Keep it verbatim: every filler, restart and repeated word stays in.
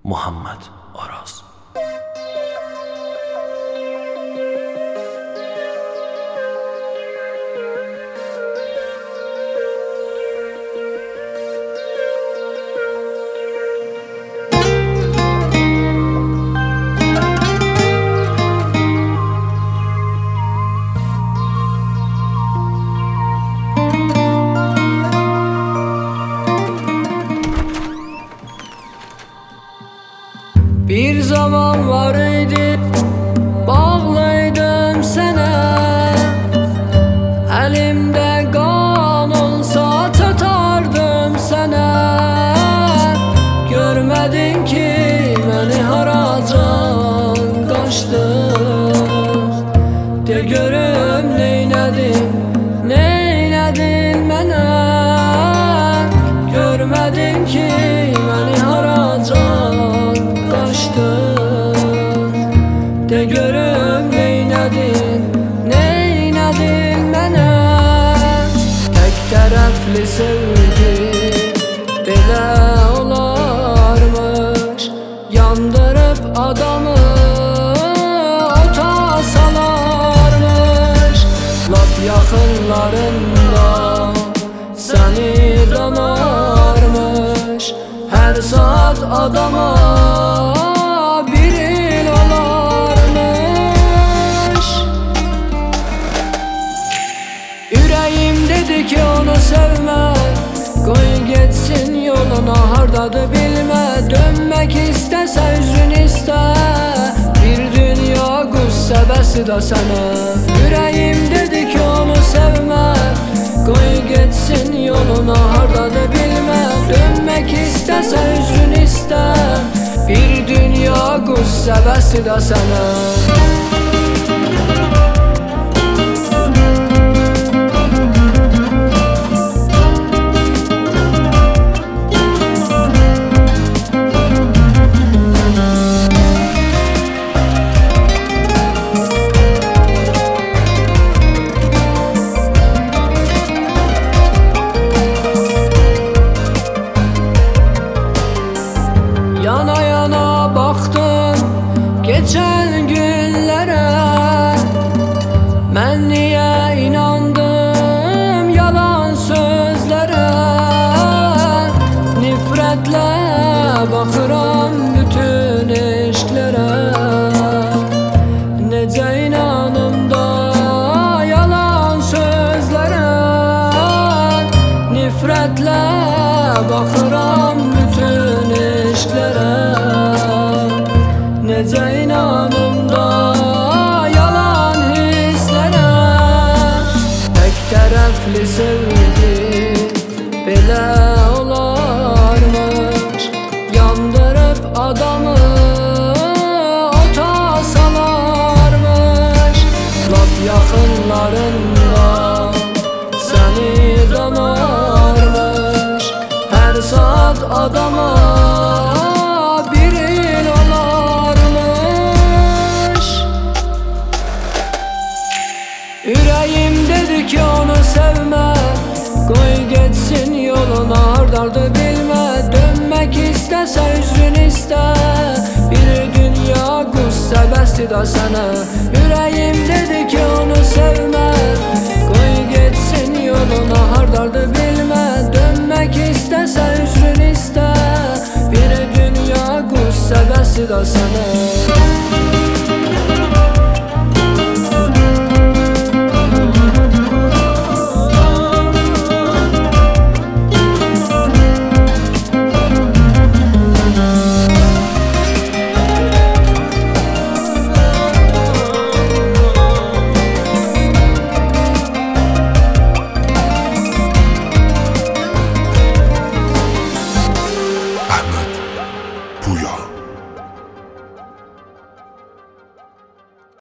Muhammed Aras. Bir zaman var idi, bağlıydım sana. Elimde kan olsa tutardım sana. Görmedin ki beni haracan kaçtı. De görüm neynedin, neynedin bana. Görmedin ki beni haracan de görüm neynedin, neynedin mənə. Tek tərəfli sevgi belə olarmış, yandırıb adamı ota salarmış. Lap yaxınlarında səni danarmış, hər saat adama bir il olarmış. Ürəyim dedi ki onu sevmə, qoy getsin yoluna, hardadır bilmə. Dönmək istəsə üzün istə, bir dünya qüssə bəsi da sənə. Ürəyim dedi ki onu sevmə, qoy getsin yoluna, hardadır bilmə. Dönmək istəsə üzün istə, bir dünya qüssə bəsi da sənə. Yana yana baktım geçen günlere, ben niye inandım yalan sözlere. Nifretle bakıram bütün eşklere, nece inanım da yalan sözlere. Nifretle bakıram bütün eşklere, nece inanım da yalan hislere. Tek tərəfli sevgi belə olarmış, yandırıb adamı ota salarmış. Lap yaxınlarında səni danarmış, hər saat adama bir il olarmış. Ürəyim dedi ki onu sevmə, qoy getsin yoluna, hardadır bilmə. Dönmək istəsə üzün istə, bir dünya qüssə bəsdir da sənə. Ürəyim dedi ki onu sevmə, qoy getsin yoluna, hardadır bilmə. Dönmək istəsə üzün istə, bir dünya qüssə bəsdir da sənə.